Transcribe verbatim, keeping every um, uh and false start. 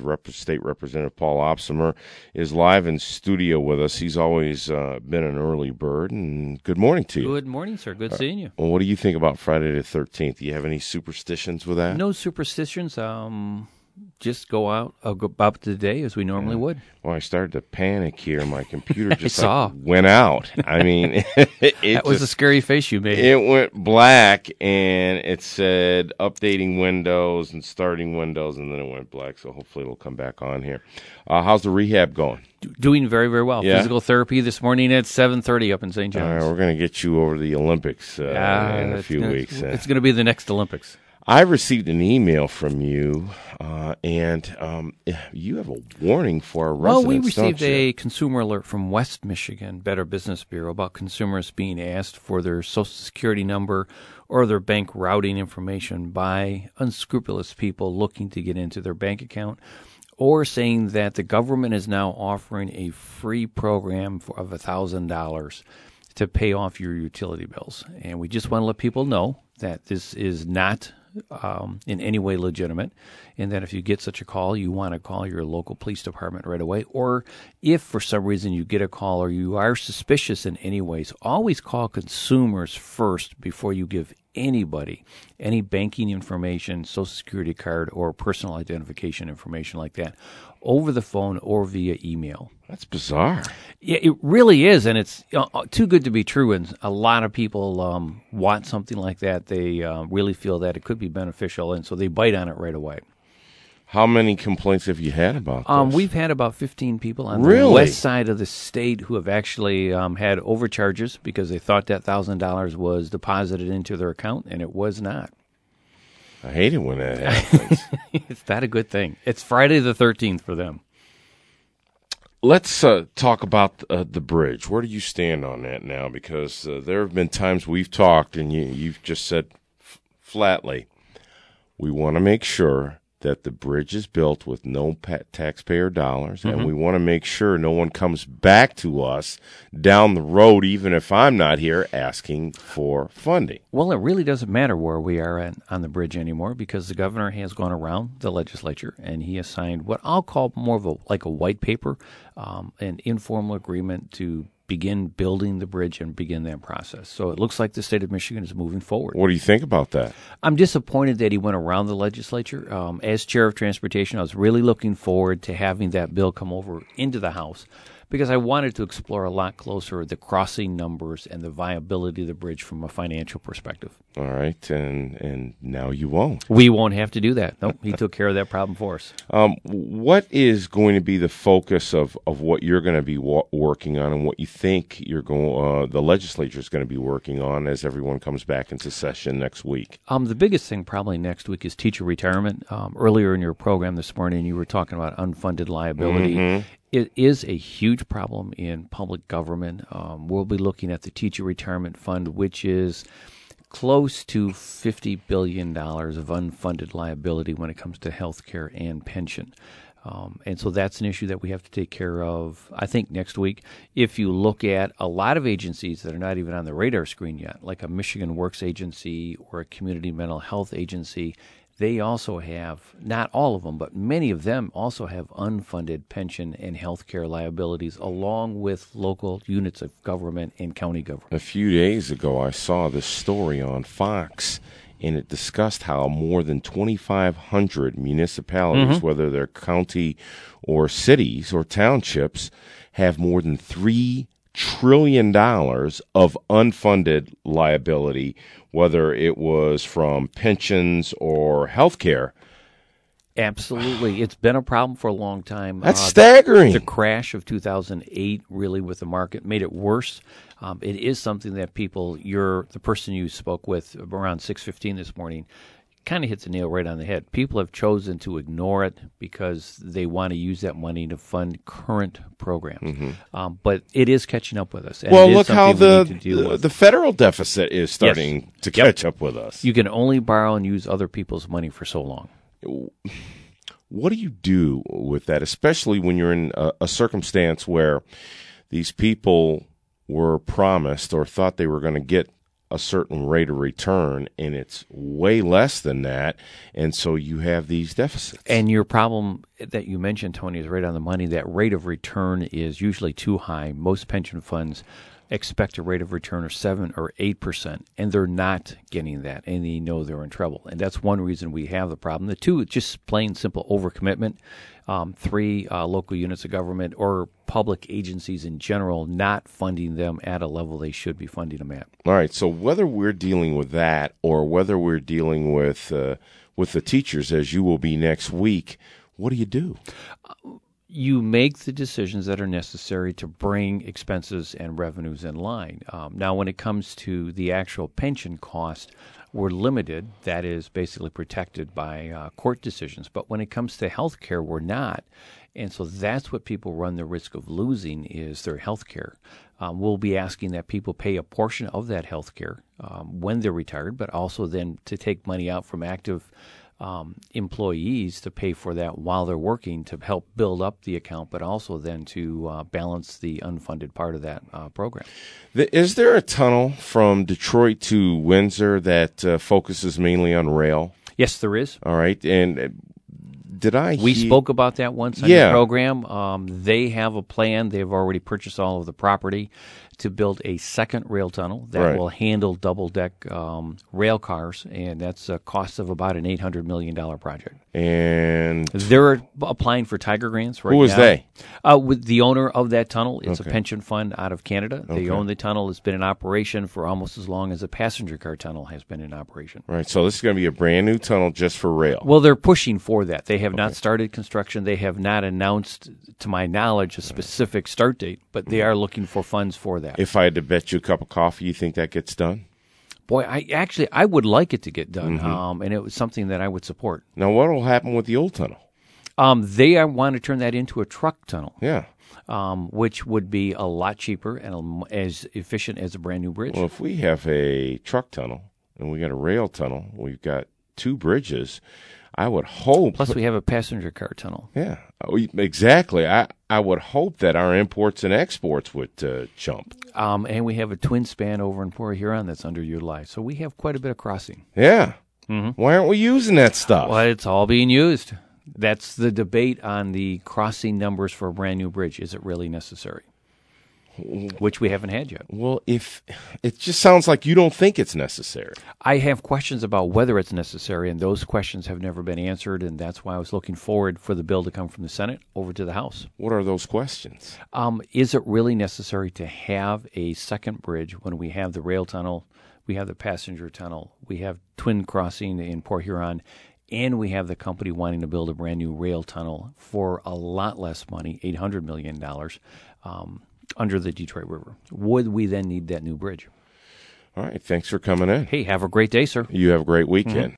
Rep- State Representative Paul Opsimer is live in studio with us. He's always uh, been an early bird. And good morning to you. Good morning, sir. Good uh, seeing you. Well, what do you think about Friday the thirteenth? Do you have any superstitions with that? No superstitions. Um, just go out about the day as we normally yeah. would. Well, I started to panic here. My computer just like went out. I mean, it that was just, a scary face you made. It went black, and it said updating Windows and starting Windows, and then it went black. So hopefully it'll come back on here. Uh, how's the rehab going? Doing very, very well. Yeah. Physical therapy this morning at seven thirty up in Saint John's. All right, we're going to get you over to the Olympics uh, uh, in a few gonna, weeks. Uh, it's going to be the next Olympics. I received an email from you, uh, and um, you have a warning for our residents. Well, we received don't you? a consumer alert from West Michigan Better Business Bureau about consumers being asked for their Social Security number or their bank routing information by unscrupulous people looking to get into their bank account, or saying that the government is now offering a free program for, of one thousand dollars to pay off your utility bills. And we just want to let people know that this is not Um, in any way legitimate, and that if you get such a call, you want to call your local police department right away. Or if for some reason you get a call or you are suspicious in any ways, always call consumers first before you give anybody any banking information, Social Security card, or personal identification information like that over the phone or via email. That's bizarre. Yeah, it really is, and it's uh, too good to be true. And a lot of people um, want something like that. They uh, really feel that it could be beneficial, and so they bite on it right away. How many complaints have you had about this? Um, we've had about fifteen people on really? the west side of the state who have actually um, had overcharges because they thought that one thousand dollars was deposited into their account, and it was not. I hate it when that happens. It's not a good thing. It's Friday the thirteenth for them. Let's uh, talk about uh, the bridge. Where do you stand on that now? Because uh, there have been times we've talked, and you, you've just said f- flatly, we want to make sure that the bridge is built with no pa- taxpayer dollars, mm-hmm. and we want to make sure no one comes back to us down the road, even if I'm not here, asking for funding. Well, it really doesn't matter where we are at, on the bridge anymore, because the governor has gone around the legislature and he has signed what I'll call more of a like a white paper, um, an informal agreement to begin building the bridge and begin that process. So it looks like the state of Michigan is moving forward. What do you think about that? I'm disappointed that he went around the legislature. Um, as chair of transportation, I was really looking forward to having that bill come over into the House because I wanted to explore a lot closer the crossing numbers and the viability of the bridge from a financial perspective. All right, and and now you won't. We won't have to do that. Nope, he took care of that problem for us. Um, what is going to be the focus of, of what you're going to be wa- working on, and what you think you're going uh, the legislature is going to be working on as everyone comes back into session next week? Um, the biggest thing probably next week is teacher retirement. Um, earlier in your program this morning, you were talking about unfunded liability. Mm-hmm. It is a huge problem in public government. Um, we'll be looking at the Teacher Retirement Fund, which is close to fifty billion dollars of unfunded liability when it comes to health care and pension. Um, and so that's an issue that we have to take care of, I think, next week. If you look at a lot of agencies that are not even on the radar screen yet, like a Michigan Works Agency or a Community Mental Health Agency, they also have, not all of them, but many of them also have unfunded pension and health care liabilities, along with local units of government and county government. A few days ago, I saw this story on Fox, and it discussed how more than twenty-five hundred municipalities, mm-hmm. whether they're county or cities or townships, have more than three trillion dollars of unfunded liability, whether it was from pensions or health care. Absolutely. It's been a problem for a long time. That's uh, staggering. The, the crash of two thousand eight really with the market made it worse. Um, it is something that people, you're the person you spoke with around six fifteen this morning, kind of hits the nail right on the head. People have chosen to ignore it because they want to use that money to fund current programs. Mm-hmm. Um, but it is catching up with us. And well, it is look how something we the need to deal the, with. the federal deficit is starting Yes. to catch yep. up with us. You can only borrow and use other people's money for so long. What do you do with that, especially when you're in a, a circumstance where these people were promised or thought they were going to get a certain rate of return, and it's way less than that, and so you have these deficits. And your problem that you mentioned, Tony, is right on the money. That rate of return is usually too high. Most pension funds expect a rate of return of seven or eight percent, and they're not getting that, and they know they're in trouble. And that's one reason we have the problem. The two, just plain simple overcommitment. Um, three, uh, local units of government or public agencies in general not funding them at a level they should be funding them at. All right, so whether we're dealing with that or whether we're dealing with uh, with the teachers, as you will be next week, what do you do? You make the decisions that are necessary to bring expenses and revenues in line. Um, now, when it comes to the actual pension cost, we're limited. That is basically protected by uh, court decisions. But when it comes to health care, we're not. And so that's what people run the risk of losing is their health care. Um, we'll be asking that people pay a portion of that health care um, when they're retired, but also then to take money out from active Um, employees to pay for that while they're working to help build up the account, but also then to uh, balance the unfunded part of that uh, program. Is there a tunnel from Detroit to Windsor that uh, focuses mainly on rail? Yes, there is. All right, and uh, did I? We he- spoke about that once on Yeah. the program. Um, they have a plan. They've already purchased all of the property to build a second rail tunnel that Right. will handle double-deck um, rail cars, and that's a cost of about an eight hundred million dollars project. And They're applying for Tiger grants right now. who is they? Uh, with the owner of that tunnel, it's Okay. a pension fund out of Canada. They Okay. own the tunnel. It's been in operation for almost as long as a passenger car tunnel has been in operation. Right, so this is going to be a brand new tunnel just for rail. Well, they're pushing for that. They have not started construction. They have not announced, to my knowledge, a specific start date, but they are looking for funds for that. If I had to bet you a cup of coffee, you think that gets done? Boy, I actually I would like it to get done, Mm-hmm. um, and it was something that I would support. Now, what will happen with the old tunnel? Um, they are, want to turn that into a truck tunnel, Yeah. um, which would be a lot cheaper and as efficient as a brand new bridge. Well, if we have a truck tunnel and we got a rail tunnel, we've got two bridges. I would hope. Plus, we have a passenger car tunnel. Yeah, oh, exactly. I, I would hope that our imports and exports would uh, jump. Um, and we have a twin span over in Port Huron that's underutilized. So we have quite a bit of crossing. Yeah. Mm-hmm. Why aren't we using that stuff? Well, it's all being used. That's the debate on the crossing numbers for a brand new bridge. Is it really necessary? Which we haven't had yet. Well, if it just sounds like you don't think it's necessary. I have questions about whether it's necessary, and those questions have never been answered, and that's why I was looking forward for the bill to come from the Senate over to the House. What are those questions? Um, is it really necessary to have a second bridge when we have the rail tunnel, we have the passenger tunnel, we have twin crossing in Port Huron, and we have the company wanting to build a brand new rail tunnel for a lot less money, eight hundred million dollars, um, under the Detroit River? Would we then need that new bridge? All right. Thanks for coming in. Hey, have a great day, sir. You have a great weekend.